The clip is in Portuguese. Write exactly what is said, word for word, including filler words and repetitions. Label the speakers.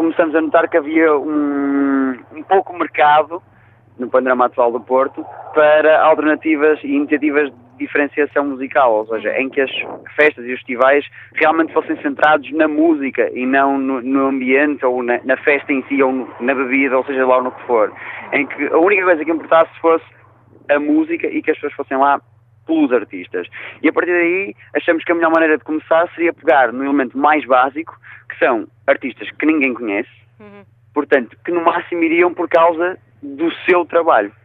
Speaker 1: começamos a notar que havia um, um pouco mercado no panorama atual do Porto para alternativas e iniciativas de diferenciação musical, ou seja, em que as festas e os festivais realmente fossem centrados na música e não no, no ambiente ou na, na festa em si ou no, na bebida, ou seja lá no que for, em que a única coisa que importasse fosse a música e que as pessoas fossem lá pelos artistas. E a partir daí achamos que a melhor maneira de começar seria pegar no elemento mais básico, que são artistas que ninguém conhece, uhum. portanto, que no máximo iriam por causa do seu trabalho.